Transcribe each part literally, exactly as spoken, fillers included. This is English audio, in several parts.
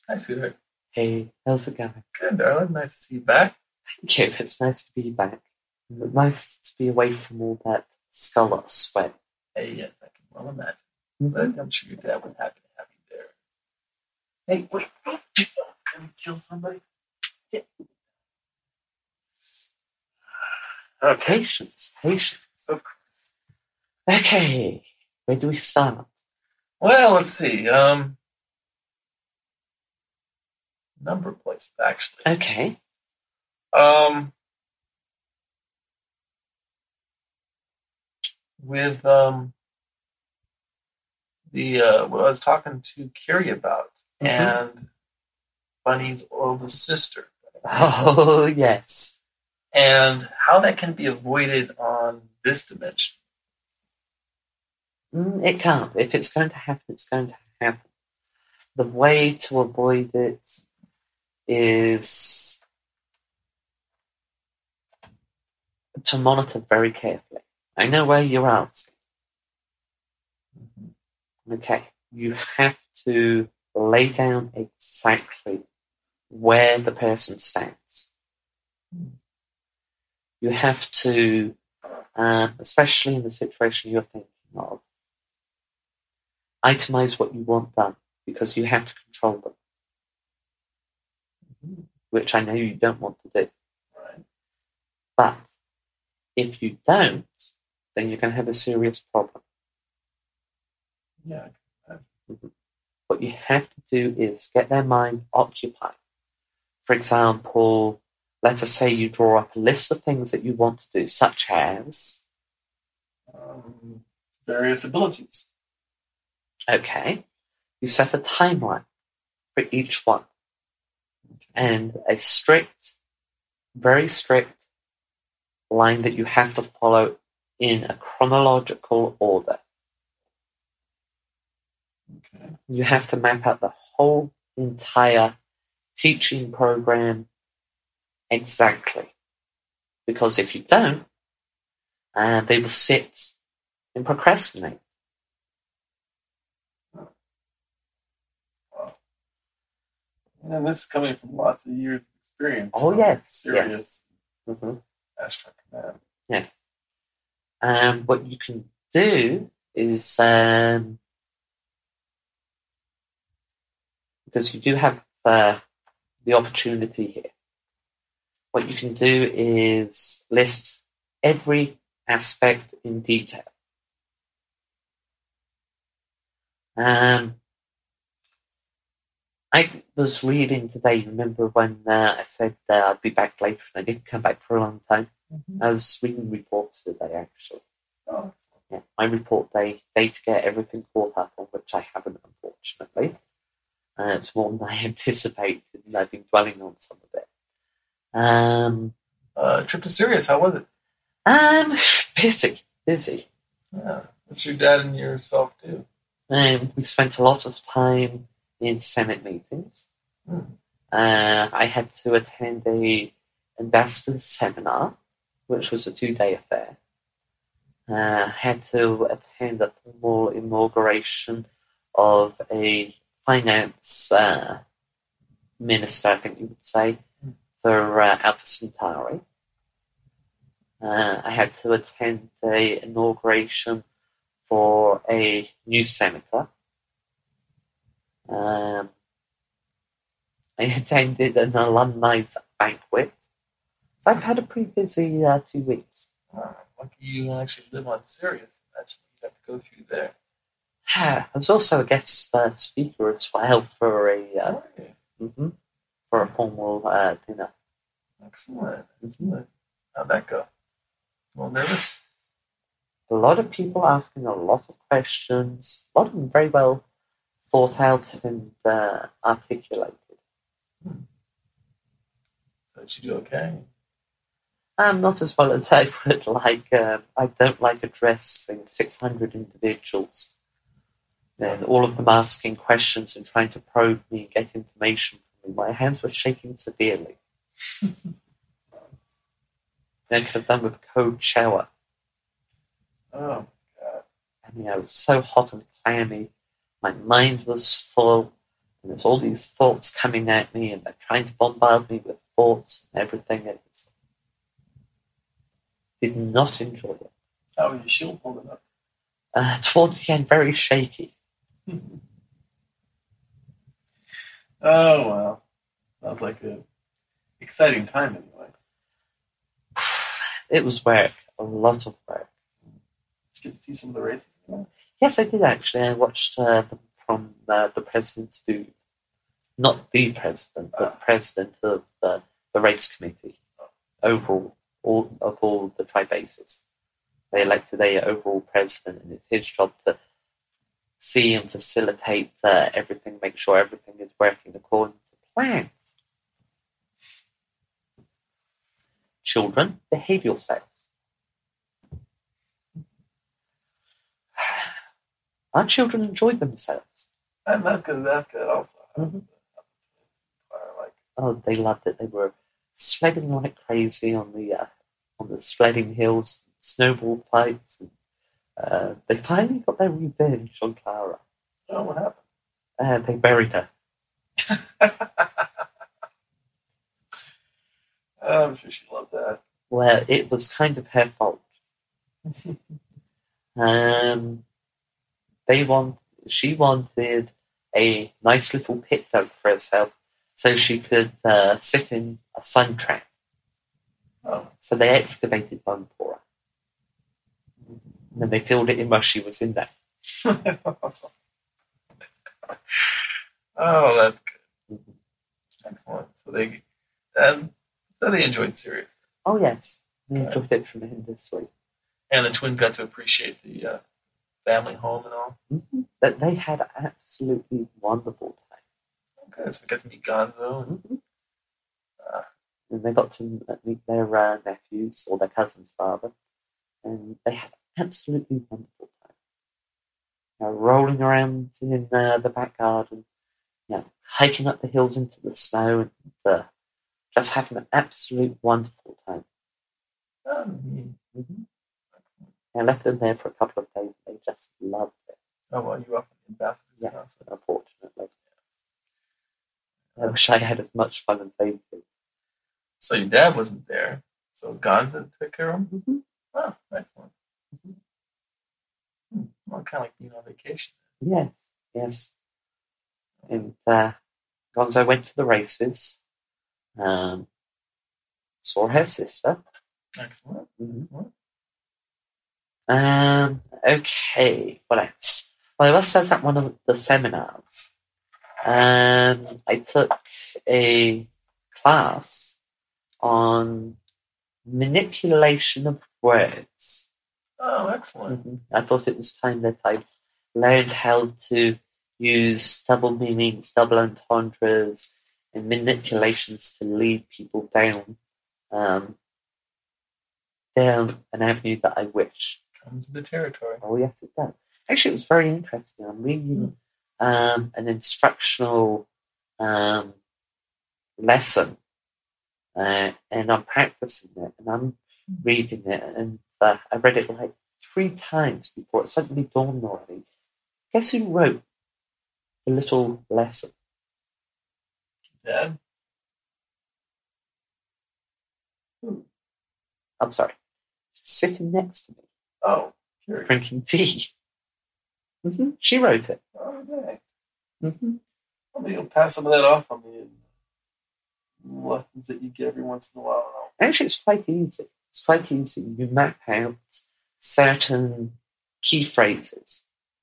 Hi, sweetheart. Hey, how's it going? Good, darling. Nice to see you back. Thank you. It's nice to be back. Nice to be away from all that scarlet sweat. Hey, yes, I can well imagine. Mhm. But I'm sure your dad was happy to have you there. Hey, wait. Can we kill somebody? Yeah. Okay. Patience, patience. Of course. Okay, where do we start? Well, let's see. Um, number of places actually. Okay. Um, with um the uh, what I was talking to Carrie about, Mhm. and Bunny's oldest sister, Oh, yes. and how that can be avoided on this dimension. Mm, it can't. If it's going to happen, it's going to happen. The way to avoid it is to monitor very carefully. I know where you're asking. Okay, you have to lay down exactly where the person stands. You have to, um, especially in the situation you're thinking of, itemize what you want done because you have to control them, Mm-hmm. which I know you don't want to do. Right. But if you don't, then you're going to have a serious problem. Yeah. Mm-hmm. What you have to do is get their mind occupied. For example, let us say you draw up a list of things that you want to do, such as, Um, various abilities. okay, you set a timeline for each one and a strict, very strict line that you have to follow in a chronological order. Okay. You have to map out the whole entire teaching program exactly. Because if you don't, uh, they will sit and procrastinate. Wow. And this is coming from lots of years of experience. Oh, yes, serious yes. Mm-hmm. Astro Command. Yes. Um, what you can do is, um, because you do have uh, the opportunity here, what you can do is list every aspect in detail. Um, I was reading today, remember when uh, I said uh, I'd be back later and I didn't come back for a long time? Mm-hmm. I was reading reports today, actually. Oh. Yeah, my report day, day to get everything caught up on, which I haven't, unfortunately. Uh, it's more than I anticipated, and I've been dwelling on some of it. Um, uh, trip to Sirius, how was it? Um, busy, busy. Yeah. What's your dad and yourself do? Um, we spent a lot of time in Senate meetings. Hmm. Uh, I had to attend a ambassador's seminar, which was a two-day affair. Uh, I had to attend a formal inauguration of a finance uh, minister, I think you would say, for uh, Alpha Centauri. Uh, I had to attend the inauguration for a new senator. Um, I attended an alumni banquet. I've had a pretty busy uh, two weeks. Wow. Lucky you actually live on Sirius. Actually, you have to go through there. I was also a guest uh, speaker as well for a uh, Oh, yeah. mm-hmm, for a formal uh, dinner. Excellent. Excellent. How'd that go? A little nervous? A lot of people asking a lot of questions, a lot of them very well thought out and uh, articulated. Hmm. So did you do okay? Um, not as well as I would like. Uh, I don't like addressing six hundred individuals and all of them asking questions and trying to probe me and get information from me. My hands were shaking severely. I could have done with a cold shower. Oh, God. I mean, I was so hot and clammy. My mind was full. And there's all these thoughts coming at me, and they're trying to bombard me with thoughts and everything. It was, did not enjoy it. How are your shield holding up? Uh, towards the end, very shaky. Oh, wow. Sounds like a exciting time anyway. It was work, a lot of work. Did you get to see some of the races? Yes, I did actually. I watched uh, them from uh, the president's booth. Not the president, but the president of uh, the race committee. Overall, all of all the tri bases. They elected a overall president, and it's his job to see and facilitate uh, everything, make sure everything is working according to plans. Children, behave yourselves. Our children enjoyed themselves. I'm not going to ask that also. Mm-hmm. Like, oh, they loved it. They were sledding like crazy on the uh, on the sledding hills, snowball fights. And, uh, they finally got their revenge on Clara. Oh, what happened? Uh, they buried her. Oh, I'm sure she loved that. Well, it was kind of her fault. um, they want, she wanted a nice little pit dug for herself so she could uh, sit in a sun trap. Oh. So they excavated one for her. And then they filled it in while she was in there. Oh, that's good. Mm-hmm. Excellent. So they, um, so they enjoyed Sirius. Oh yes, they enjoyed it tremendously. And the twins got to appreciate the uh, family home and all. Mm-hmm. That they had an absolutely wonderful time. Okay, so we got to meet Gonzo. And, Mm-hmm. uh, and they got to meet their uh, nephews or their cousin's father, and they had an absolutely wonderful time. You know, rolling around in uh, the back garden, you know, hiking up the hills into the snow, and uh, just having an absolute wonderful time. um, Mm-hmm. I left them there for a couple of days. They just loved it. oh, well, you up in the ambassadors? Yes, unfortunately. I wish I had as much fun as they did. So your dad wasn't there. So Gonzo took care of him? Mm-hmm. Oh, excellent. Mm-hmm. Hmm. Well, kind of like being on vacation. Yes, yes. And uh, Gonzo went to the races, um, saw her sister. Excellent. Mm-hmm. Um, okay, what else? Well, that says at one of the seminars, um, I took a class on manipulation of words. Oh, excellent. Mm-hmm. I thought it was time that I learned how to use double meanings, double entendres, and manipulations to lead people down um, down an avenue that I wish. Comes with the territory. Oh, yes, it does. Actually, it was very interesting. I'm reading um, an instructional um, lesson, uh, and I'm practicing it, and I'm reading it, and uh, I read it like three times before it suddenly dawned on me. Guess who wrote the little lesson? Dad? Who? I'm sorry. Sitting next to me, Oh, curious. drinking tea. Mm-hmm. She wrote it. Oh, okay. Mm-hmm. Well, maybe you'll pass some of that off on the lessons that you get every once in a while. Actually, it's quite easy. It's quite easy. You map out certain key phrases.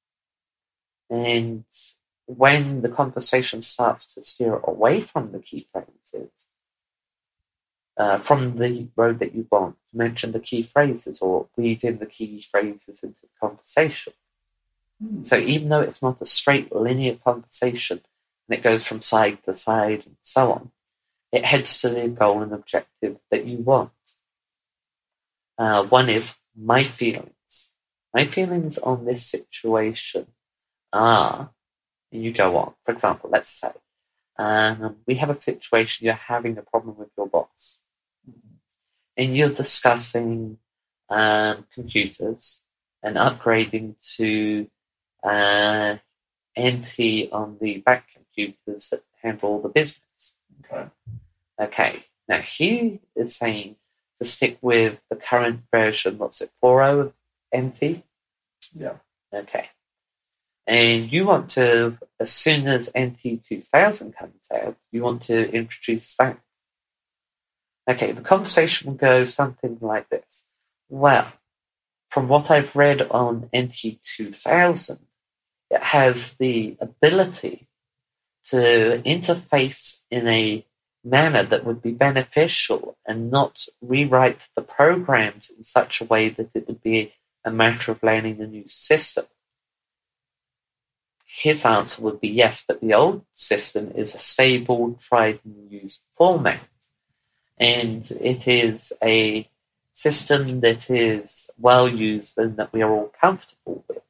And when the conversation starts to steer away from the key phrases, uh, from the road that you want, mention the key phrases or weave in the key phrases into the conversation. Hmm. So even though it's not a straight linear conversation and it goes from side to side and so on, it heads to the goal and objective that you want. Uh, one is my feelings. My feelings on this situation are, and you go on. For example, let's say um, we have a situation, you're having a problem with your boss. And you're discussing um, computers and upgrading to uh, N T on the back computer. computers that handle all the business. Okay. Okay, now he is saying to stick with the current version, what's it, four point oh of N T? Yeah. Okay. And you want to, as soon as N T two thousand comes out, you want to introduce that. Okay, the conversation will go something like this. Well, from what I've read on N T two thousand, it has the ability to interface in a manner that would be beneficial and not rewrite the programs in such a way that it would be a matter of learning a new system. His answer would be yes, but the old system is a stable, tried and used format. And it is a system that is well used and that we are all comfortable with.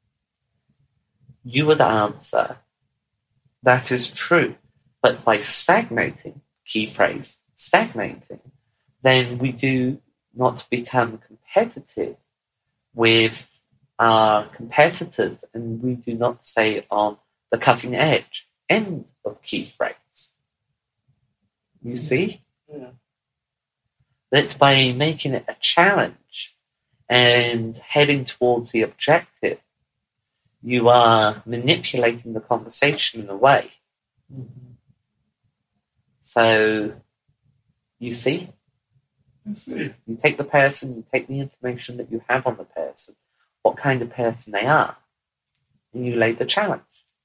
You would answer, that is true, but by stagnating, key phrase, stagnating, then we do not become competitive with our competitors and we do not stay on the cutting edge. End of key phrase. You see? Yeah. That by making it a challenge and heading towards the objective, you are manipulating the conversation in a way. Mm-hmm. So, you see? I see. You take the person, you take the information that you have on the person, what kind of person they are, and you lay the challenge.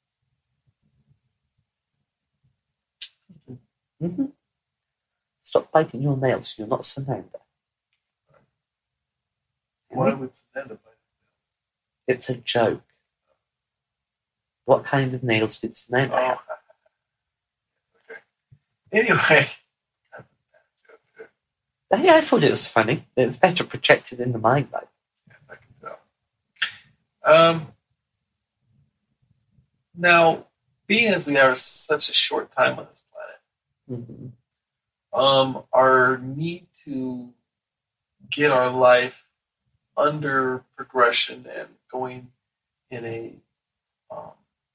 Mm-hmm. Stop biting your nails, you're not Sananda. Why would Sananda bite? It's a joke. What kind of nails did Sananda Oh. have? Okay. Anyway. That's a bad joke. Yeah, I thought it was funny. It's better projected in the mind, though. Yes, I can tell. Um, now, being as we are such a short time on this planet, Mm-hmm. um, our need to get our life under progression and going in a um,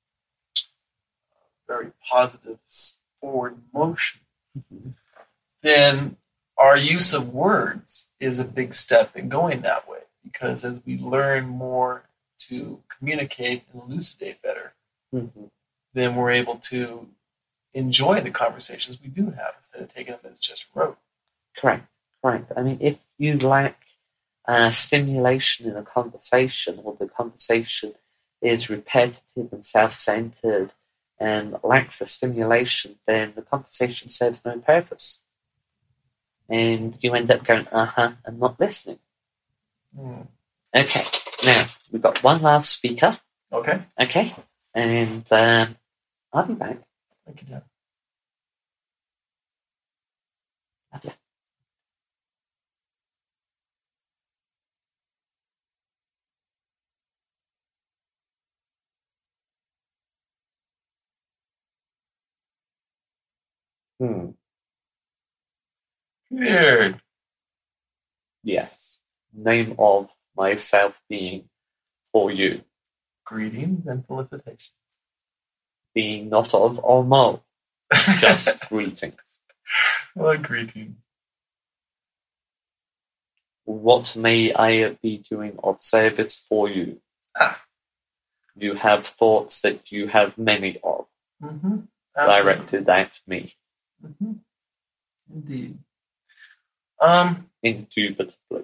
very positive forward motion, Mm-hmm. then our use of words is a big step in going that way. Because as we learn more to communicate and elucidate better, Mm-hmm. then we're able to enjoy the conversations we do have instead of taking them as just rote. Correct, correct. I mean, if you lack uh, stimulation in a conversation, or the conversation is repetitive and self-centered and lacks a stimulation, then the conversation serves no purpose. And you end up going, uh-huh, and not listening. Mm. Okay, now, we've got one last speaker, Okay. okay? And um, I'll be back. Thank you, Jeff. Love you. Hmm. Weird. Yes. Name of myself being for you. Greetings and felicitations. Being not of or mo. Just greetings. Well, greetings. What may I be doing of service for you? Ah. You have thoughts that you have many of, Mm-hmm. directed at me. Mm-hmm. Indeed. Um, Indubitably.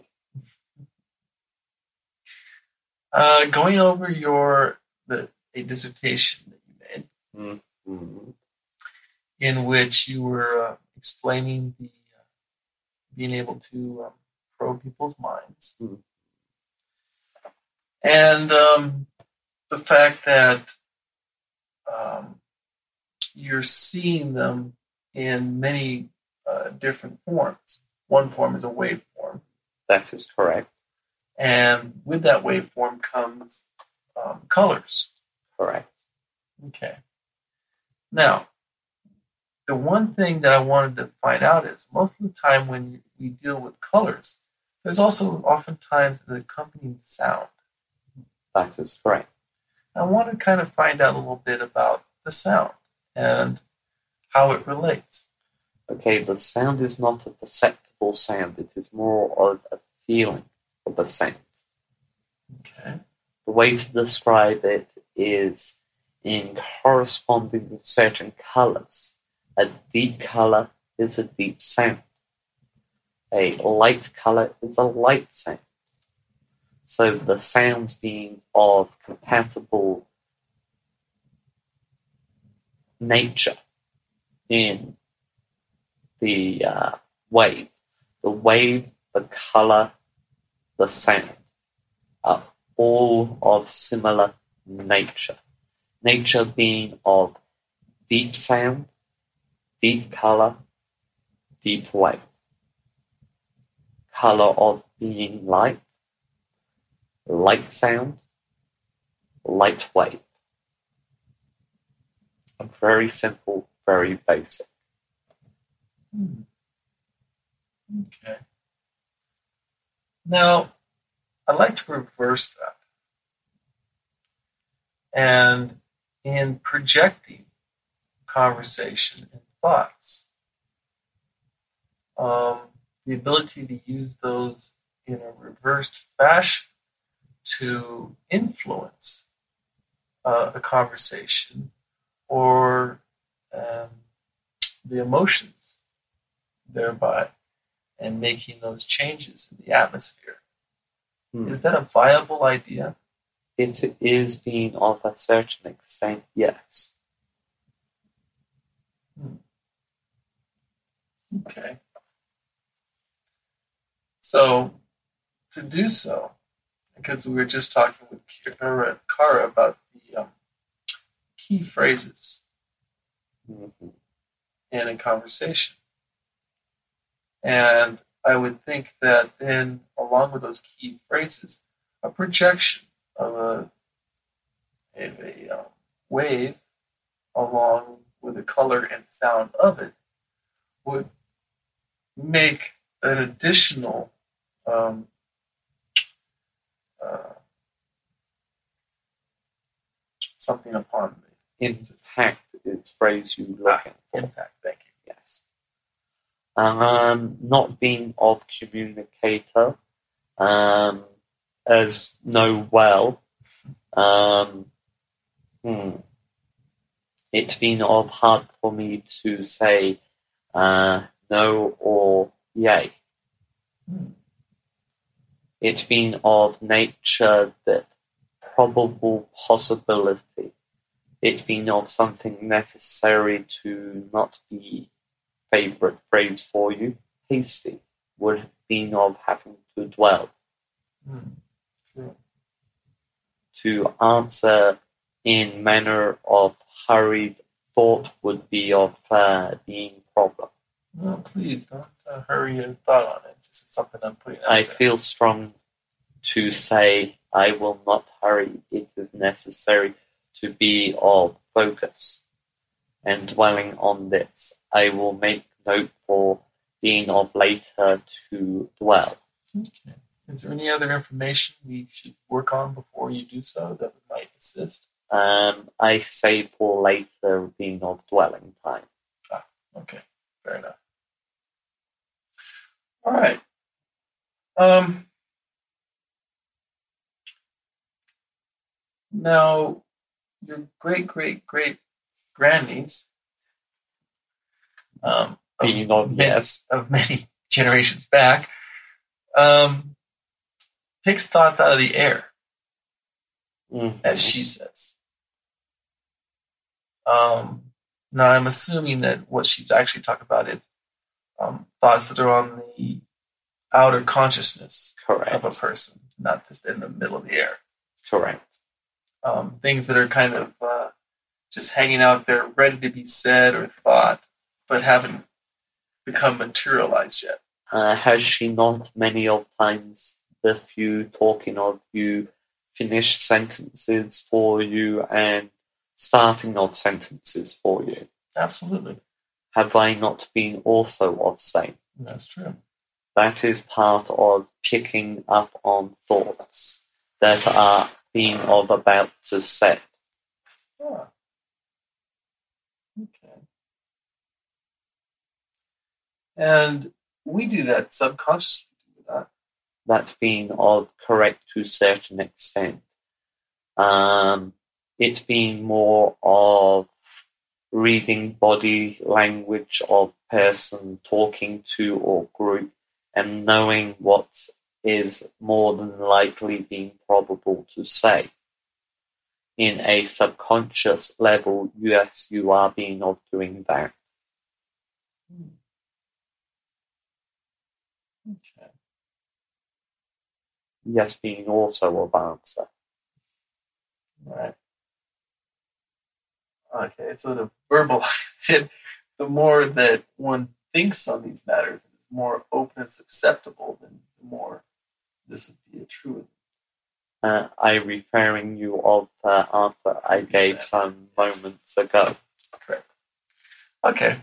uh, going over your the a dissertation that you made, Mm-hmm. in which you were uh, explaining the uh, being able to um, probe people's minds, Mm. and um, the fact that um, you're seeing them in many uh, different forms. One form is a waveform, That is correct. and with that waveform comes um, colors. Correct. Okay. Now, the one thing that I wanted to find out is most of the time when we deal with colors, there's also oftentimes an accompanying sound. That is correct. I want to kind of find out a little bit about the sound. and how it relates. Okay, the sound is not a perceptible sound. It is more of a feeling of a sound. Okay. The way to describe it is in corresponding with certain colors. A deep color is a deep sound. A light color is a light sound. So the sounds being of compatible nature in the uh, wave. The wave, the color, the sound are all of similar nature. Nature being of deep sound, deep color, deep wave. Color of being light, light sound, light wave. Very simple, very basic. Hmm. Okay. Now, I'd like to reverse that. And in projecting conversation and thoughts, um, the ability to use those in a reversed fashion to influence uh, a conversation or um, the emotions thereby, and making those changes in the atmosphere. Hmm. Is that a viable idea? It is being of a certain extent, yes. Hmm. Okay. So, to do so, because we were just talking with Kara, Kara about the um, key phrases Mm-hmm. in a conversation. And I would think that then, along with those key phrases, a projection of a, of a um, wave along with the color and sound of it would make an additional um, uh, something upon the Impact is the phrase you're looking for. impact. Thank you. Yes. Um, not being of communicator, um, as know well, um, hmm, it's been of hard for me to say uh, no or yay. Hmm. It's been of nature that probable possibility. It's been of something necessary to not be favourite phrase for you. Hasty would have been of having to dwell. Hmm. True. To answer in manner of hurried thought would be of uh, being problem. No, please don't uh, hurry your thought on it. Just it's something I'm putting out I there. feel strong to say I will not hurry. It is necessary to be of focus and dwelling on this. I will make note for being of later to dwell. Okay. Is there any other information we should work on before you do so that might assist? Um, I say for later being of dwelling time. Ah, okay. Fair enough. All right. Um, now, your great, great, great grandniece, um, of, Being of many, yes. of many generations back, um, picks thoughts out of the air, Mhm. as she says. Um, now, I'm assuming that what she's actually talking about is um, thoughts that are on the outer consciousness Correct. of a person, not just in the middle of the air. Correct. Um, things that are kind of uh, just hanging out there, ready to be said or thought, but haven't become materialized yet. Uh, has she not many of times the few talking of you finished sentences for you and starting of sentences for you? Absolutely. Have I not been also of same? That's true. That is part of picking up on thoughts that are being of about to set. Ah. And we do that subconsciously, do we not? That being of correct to a certain extent. Um, it being more of reading body language of person talking to or group and knowing what is more than likely being probable to say. In a subconscious level, yes, you are being of doing that. Hmm. Okay. Yes, being also of answer. Right. Okay, so to verbalize it, the more that one thinks on these matters, is more open and susceptible, then the more this would be a truism. Uh, I referring you of the answer I gave Exactly. some moments ago. Correct. Okay.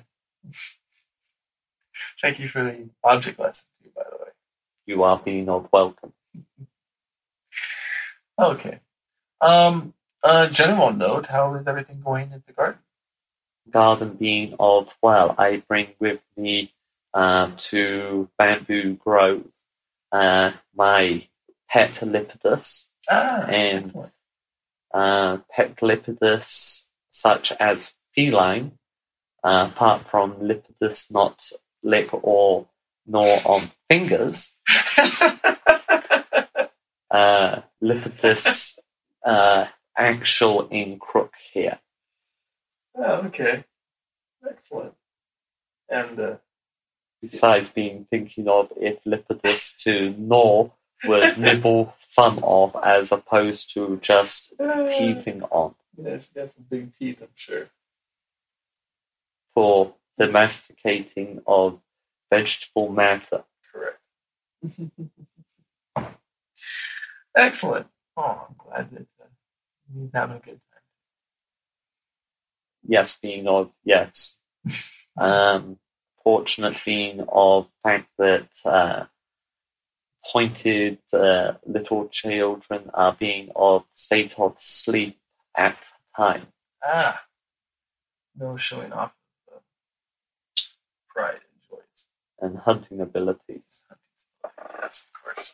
Thank you for the object lesson too, by the way. You are being of welcome. Okay. Um, uh, general note, how is everything going at the garden? Garden being of, well, I bring with me um, to Bamboo Grove uh, my pet Lepidus Ah, and excellent. uh, pet Lepidus such as feline, uh, apart from Lepidus not lip or nor on fingers, uh, Lepidus uh, actual in crook here. Oh, okay. Excellent. And uh, Besides being thinking of if Lepidus to gnaw would nibble thumb off as opposed to just teething on. yeah, she got some big teeth, I'm sure. For domesticating of vegetable matter. Correct. Excellent. Oh, I'm glad that uh, he's having a good time. Yes, being of yes. Um, fortunate being of fact that uh, pointed uh, little children are being of state of sleep at time. Ah, no showing off of uh, pride and joys. And hunting abilities. Yes, of course.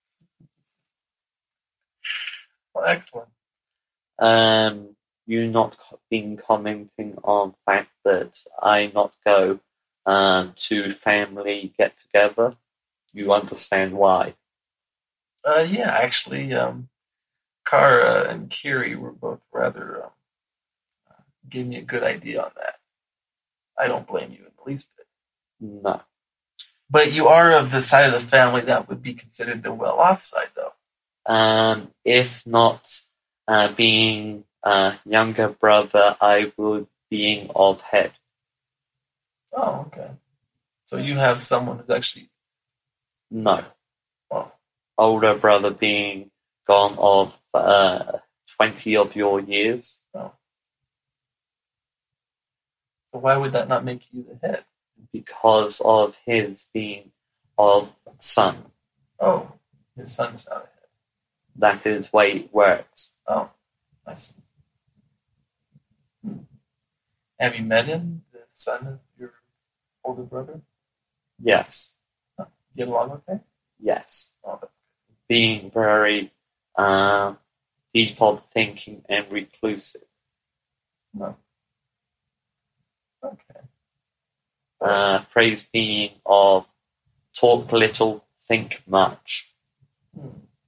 Well, excellent. Um, you not been commenting on fact that I not go um, to family get together. You understand why? Uh, yeah, actually, um, Kara and Kiri were both rather um, uh, gave me a good idea on that. I don't blame you in the least bit. No. But you are of the side of the family that would be considered the well-off side, though. Um, if not uh, being a younger brother, I would being of head. Oh, okay. So you have someone who's actually No. well, Older brother being gone of uh, twenty of your years. oh. So why would that not make you the head? Because of his being of son. Oh, his son's not a head. That is way it works. Oh, I see. Hmm. Have you met him, the son of your older brother? Yes. Oh, get along okay? Yes. Oh, that's Being very uh, deep of thinking and reclusive. no. Okay. Uh, phrase being of talk little, think much. Hmm.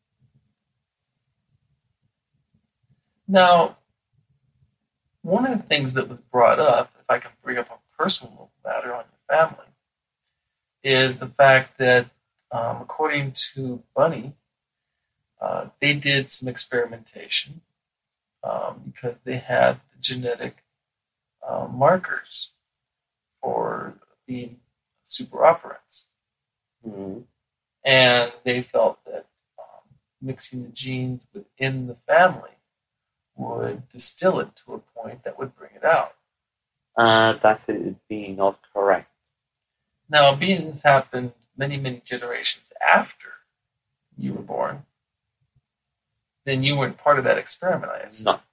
Now, one of the things that was brought up, if I can bring up a personal matter on your family, is the fact that, um, according to Bunny, uh, they did some experimentation um, because they had the genetic uh, markers for being super operants. Mm-hmm. And they felt that um, mixing the genes within the family would distill it to a point that would bring it out. Uh, that is being not correct. Now, being this happened many, many generations after you were born, then you weren't part of that experiment, I assume. No.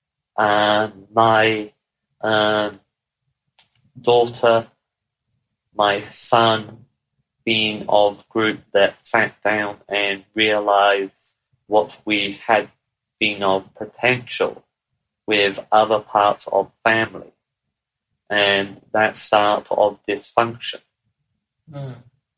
Um, my um, daughter, my son being of group that sat down and realized what we had been of potential with other parts of family, and that start of dysfunction. Mm.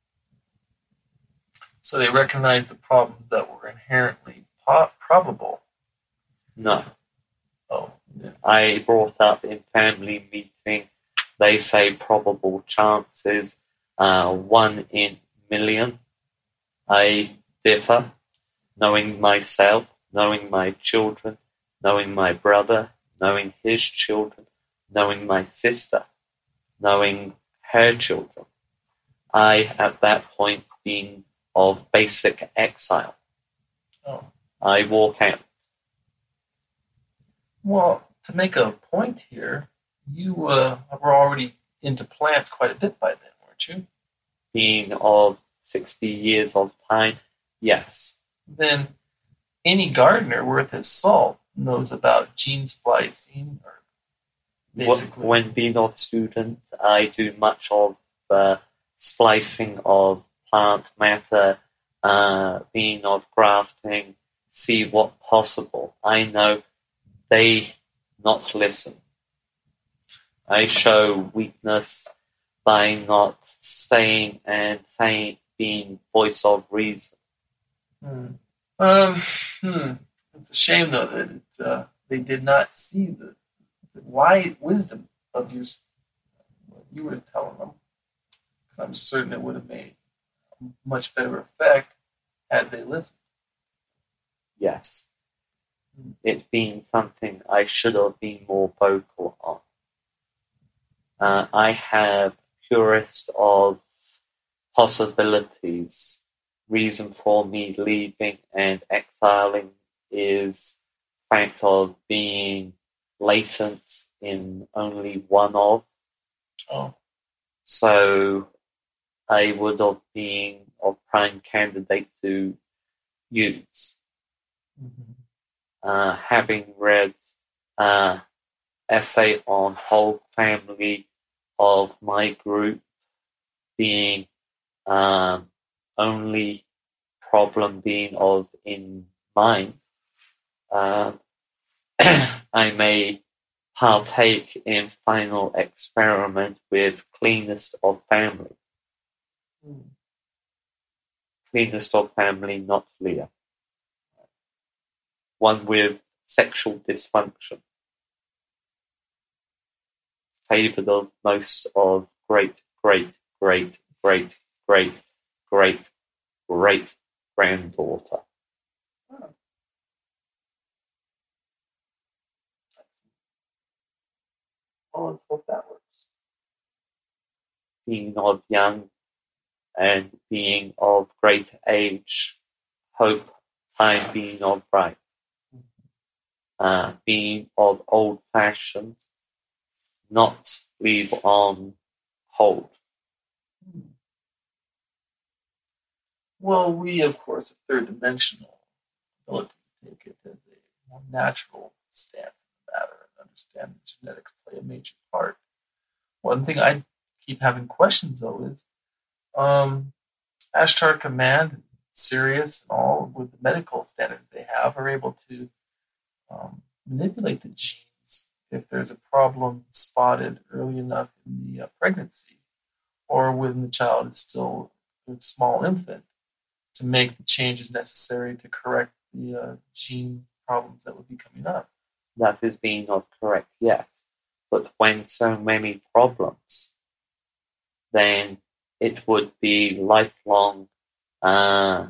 So they recognized the problems that were inherently po- probable. No. Oh, yeah. I brought up in family meeting, they say probable chances, uh, one in million. I differ, knowing myself, knowing my children, knowing my brother, knowing his children, knowing my sister, knowing her children. I, at that point, being of basic exile. Oh. I walk out. Well, to make a point here, you uh, were already into plants quite a bit by then, weren't you? Being of sixty years of time, yes. Then any gardener worth his salt knows about gene splicing, or basically. When being of student, I do much of uh, splicing of plant matter, uh, being of grafting, see what possible. I know they not listen. I show weakness by not staying and saying, being voice of reason. Hmm. Um, hmm. It's a shame, though, that it, uh, they did not see the, the wide wisdom of your, what you were telling them. Because I'm certain it would have made a much better effect had they listened. Yes. It being something I should have been more vocal on. Uh, I have curious of possibilities. Reason for me leaving and exiling is fact of being latent in only one of. Oh. So I would have been a prime candidate to use. Mm-hmm. Uh, having read uh, essay on whole family of my group being um, only problem being of in mind, uh, I may partake in final experiment with cleanest of family. Mm. Cleanest of family, not Leah. One with sexual dysfunction. Favored of most of great, great, great, great, great, great, great granddaughter. Oh. Well, let's hope that works. Being of young and being of great age, hope time being of right. Uh, being of old fashioned, not leave on hold. Well, we, of course, are third dimensional abilities take it as a more natural stance in the matter and understand that genetics play a major part. One thing I keep having questions, though, is um, Ashtar Command, Sirius, and all with the medical standards they have, are able to um, manipulate the genes if there's a problem spotted early enough in the uh, pregnancy or when the child is still a small infant, to make the changes necessary to correct the uh, gene problems that would be coming up. That is being not correct, yes. But when so many problems, then it would be lifelong, uh,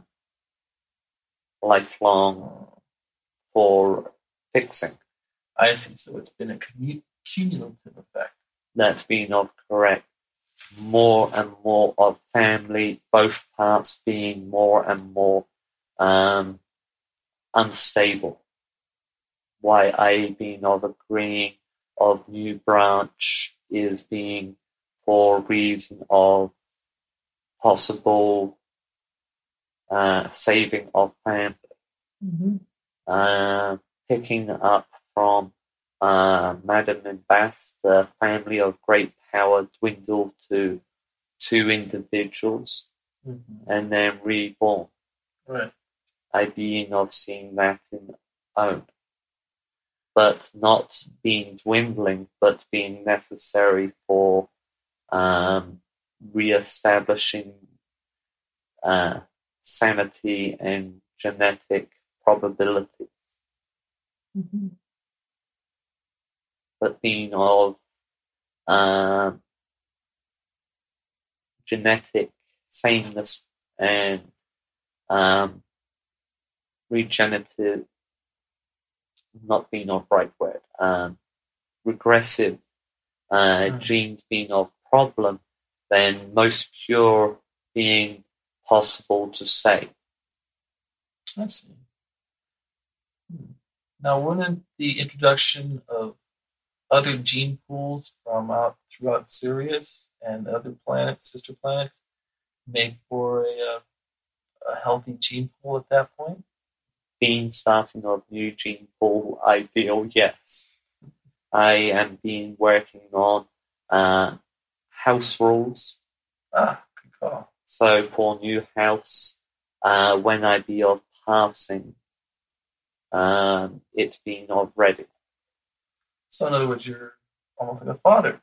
lifelong for fixing. I see. So it's been a commu- cumulative effect. That's being not correct. More and more of family, both parts being more and more um, unstable. Why I being of agreeing of new branch is being for reason of possible uh, saving of family. Mm-hmm. Uh, picking up from uh, Madame and Bass, the family of great power dwindled to two individuals Mm-hmm. and then reborn. Right. I being of seeing that in own, but not being dwindling, but being necessary for um, re-establishing uh, sanity and genetic probabilities, Mm-hmm. but being of um, genetic sameness and um, regenerative, not being of right word, um, regressive uh, Mm. genes being of problem, then most pure being possible to say. I see. Hmm. Now, wouldn't the introduction of other gene pools from out throughout Sirius and other planets, sister planets, make for a, uh, a healthy gene pool at that point? Being starting of new gene pool ideal, yes. I am being working on uh, house rules. Ah, good call. So for new house, uh, when I be of passing, um, it being of ready. So, in other words, you're almost like a father.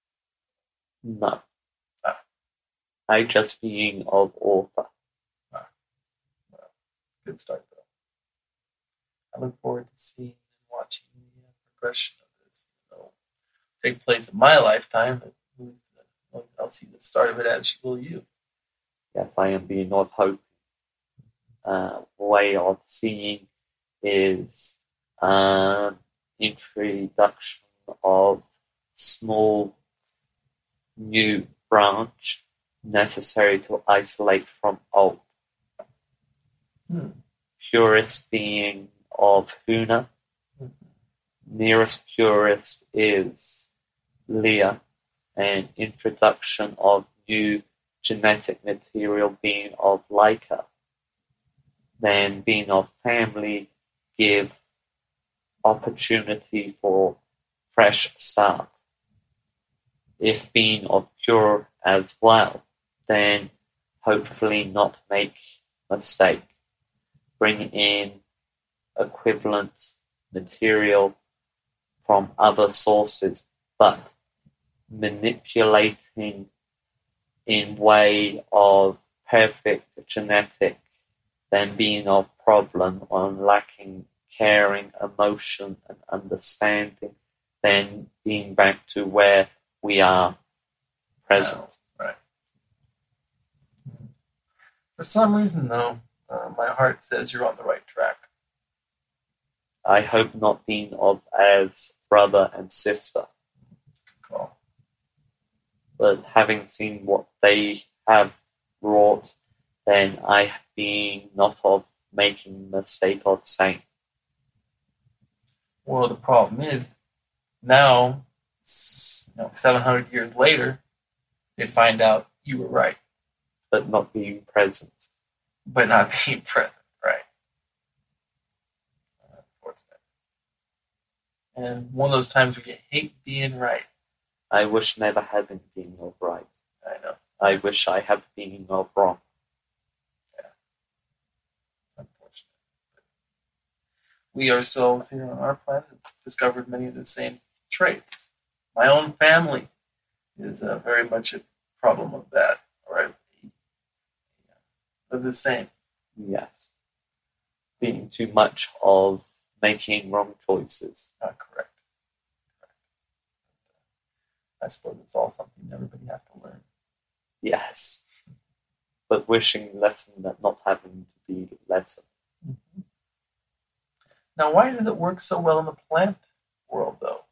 No. Ah, I just being of author. ah, well, good start, though. I look forward to seeing and watching the uh, progression of this. It'll take place in my lifetime, but uh, I'll see the start of it as will you. Yes, I am being of hope. Uh, way of seeing is um, introduction of small new branch necessary to isolate from old. Hmm. Purest being of Huna. Nearest purest is Leah, and introduction of new genetic material being of Laika. Then being of family give opportunity for fresh start. If being of pure as well, then hopefully not make mistake. Bring in equivalent material from other sources, but manipulating in way of perfect genetic, then being of problem on lacking caring, emotion, and understanding, then being back to where we are present. No, right. For some reason, though, uh, my heart says you're on the right track. I hope not being of as brother and sister, Good call. but having seen what they have wrought, then I being not of making mistake of saying. Well, the problem is now, you know, seven hundred years later, they find out you were right, but not being present. but not being present, right? Unfortunate. And one of those times where you hate being right. I wish never having been of right. I know. I wish I had been of wrong. Yeah. Unfortunate. We ourselves here on our planet have discovered many of the same traits. My own family is uh, very much a problem of that, right? They're the same. Yes. Being too much of making wrong choices. Not correct. correct. I suppose it's all something everybody has to learn. Yes. But wishing lesson that not having to be lesson. Mm-hmm. Now, why does it work so well in the plant world, though?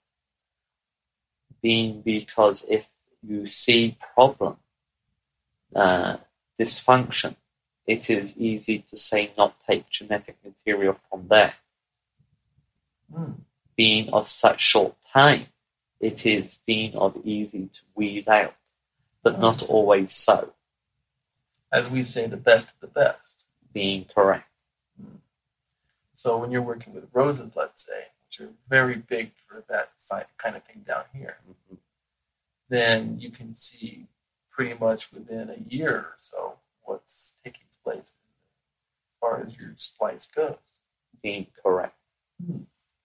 Being because if you see problem, uh, dysfunction, it is easy to say not take genetic material from there. Mm. Being of such short time, it is being of easy to weed out, but not always so. As we say, the best of the best. Being correct. Mm. So when you're working with roses, let's say, which are very big for that kind of thing down here, Mm-hmm. then you can see pretty much within a year or so what's taking place as far as your splice goes. Being correct. Hmm.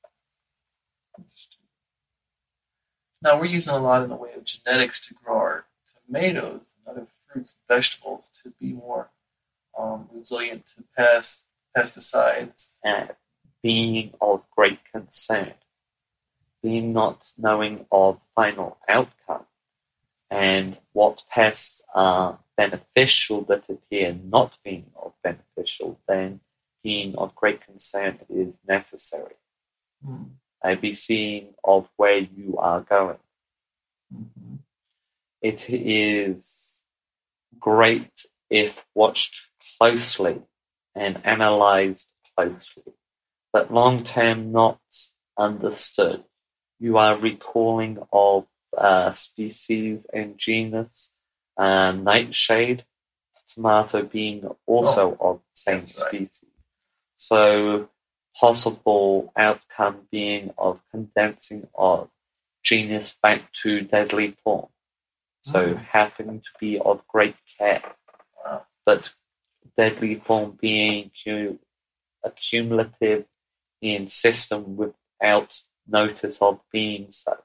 Now, we're using a lot in the way of genetics to grow our tomatoes and other fruits and vegetables to be more um, resilient to pests, pesticides. And being of great concern. Being not knowing of final outcome and what pests are beneficial that appear not being of beneficial, then being of great concern is necessary. Hmm. A be seeing of where you are going. Mm-hmm. It is great if watched closely and analyzed closely, but long-term not understood. You are recalling of uh, species and genus, uh, nightshade, tomato being also Oh, of the same that's right. species. So possible outcome being of condensing of genus back to deadly form. So Mm. having to be of great care, Wow. but deadly form being cu- accumulative in system without notice of being so.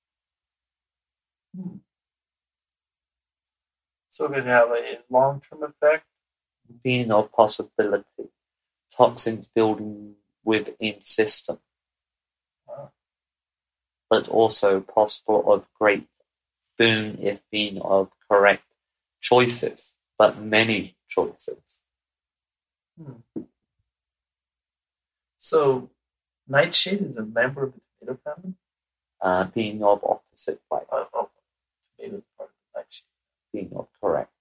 Hmm. So it could have a long-term effect. Being of possibility, toxins building within system, Wow. but also possible of great boon if being of correct choices, but many choices. Hmm. So nightshade is a member of the tomato family? Uh, being of opposite way, Oh, oh, tomato is part of the nightshade. being of correct.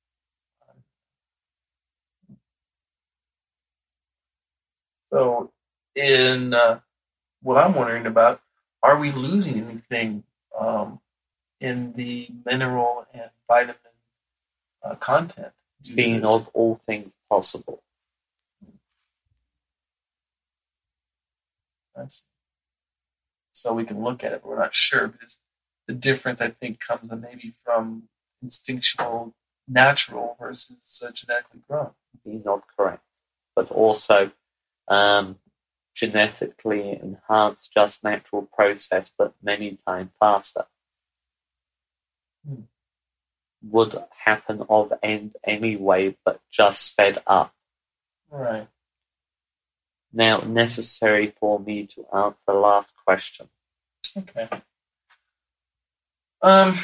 So, in uh, what I'm wondering about, are we losing anything um, in the mineral and vitamin uh, content due to Being this? of all things possible. That's- So we can look at it, but we're not sure because the difference I think comes in maybe from instinctual, natural versus uh, genetically grown. Being of correct, but also um, genetically enhanced, just natural process, but many times faster. Hmm. Would happen of end anyway, but just sped up. Right. Now, necessary for me to answer the last question. Okay. Um,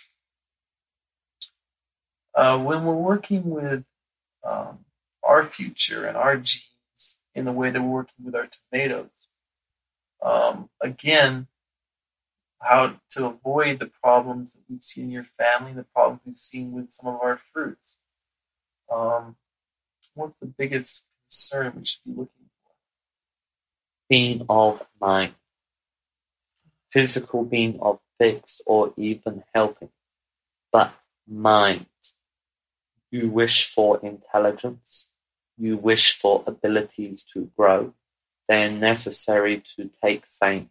uh, when we're working with um, our future and our genes in the way that we're working with our tomatoes, um, again, how to avoid the problems that we've seen in your family, the problems we've seen with some of our fruits. Um, what's the biggest concern we should be looking for? Being of mind. Physical being of fixed or even helping, but mind. You wish for intelligence, you wish for abilities to grow, they are necessary to take same.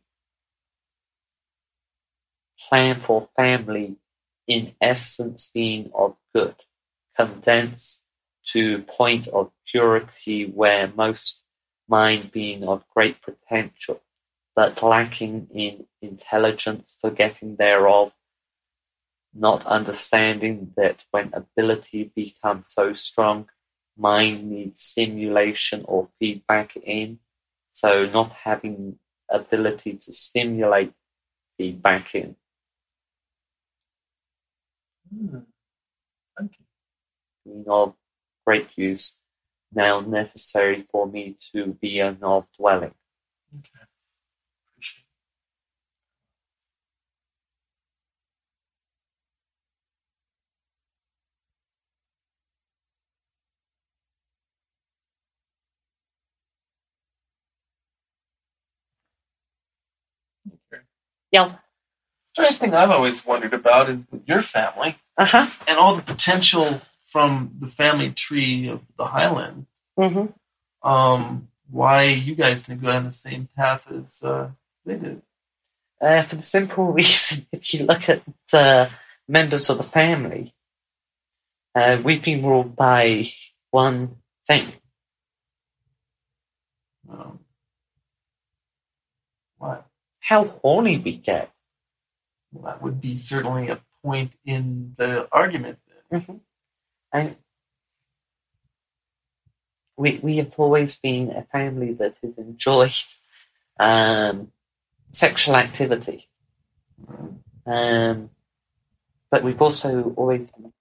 Plan for family, in essence being of good, condense to point of purity where most mind being of great potential, but lacking in intelligence, forgetting thereof, not understanding that when ability becomes so strong, mind needs stimulation or feedback in, so not having ability to stimulate feedback in. Hmm, thank you. Being of great use, now necessary for me to be an of dwelling. Okay, appreciate it. Okay. Yeah. Strange thing I've always wondered about is with your family Uh-huh. and all the potential from the family tree of the Highland. Mm-hmm. Um, why you guys didn't go down the same path as uh, they did? Uh, for the simple reason, if you look at uh, members of the family, Uh, we've been ruled by one thing. Um, what? How horny we get. Well, that would be certainly a point in the argument. Mm-hmm. And we we have always been a family that has enjoyed um, sexual activity. Um, but we've also always been a